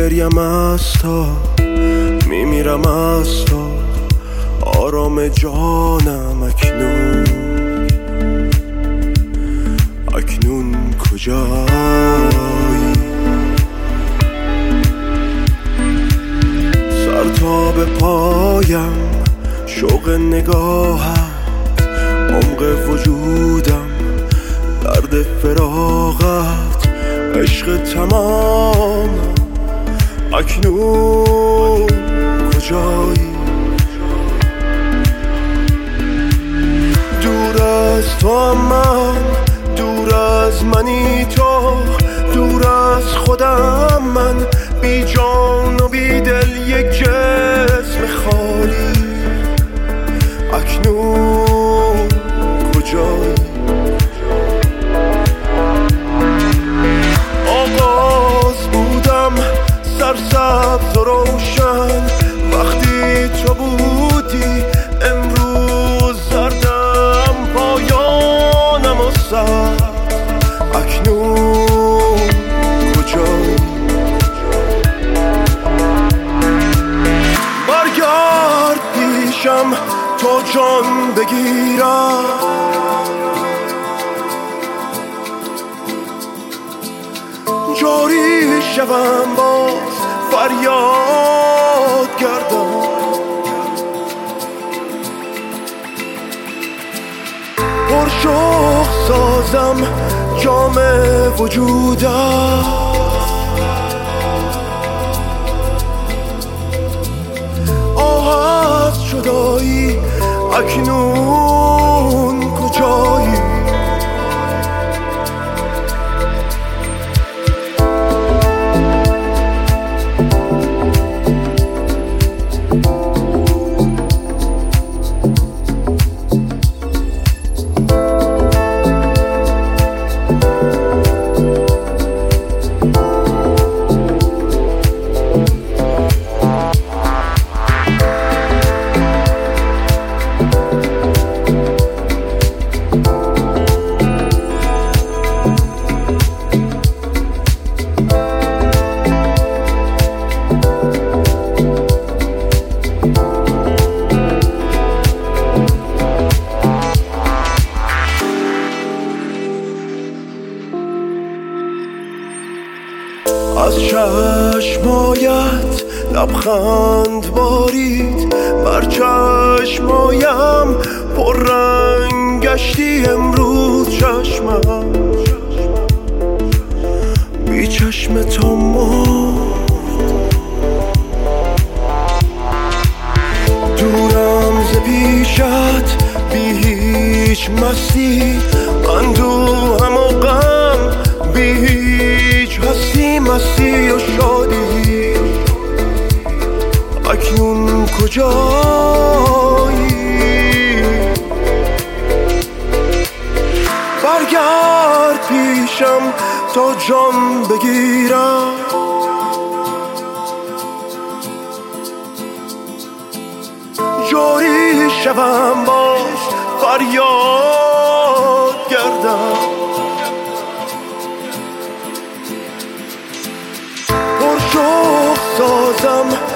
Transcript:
میگریم از تا میمیرم از تا آرام جانم اکنون کجایی؟ سر تا به پایم شوق نگاهت، عمق وجودم درد فراغت، عشق تمام اکنون کجایی؟ دور از تو هم من، دور از منی تو، دور از خودم من، بی جان و بی دل یک جسم خالی اکنون کجایی؟ آغاز بودم سرسبز و روشن، وقتی تو بودی امروز زردم پایانم و سر اکنون کجایی؟ برگرد پیشم تو جان بگیرم، جاری شوم باز فریاد گردم، پرشوق سازم جام وجودم، آه از جدایی اکنون کجایی؟ از چشمایت لبخند بارید، بر چشمایم پر رنگ گشتی امروز چشمم، بی چشم تو مرد، دورم ز پیشت بی هیچ مستی، اندوهم و غم بی هیچ هستی، مستی و شادی اکنون کجایی؟ برگرد پیشم تا جان بگیرم، جاری شوم باز فریاد گردم، پرشوق سازم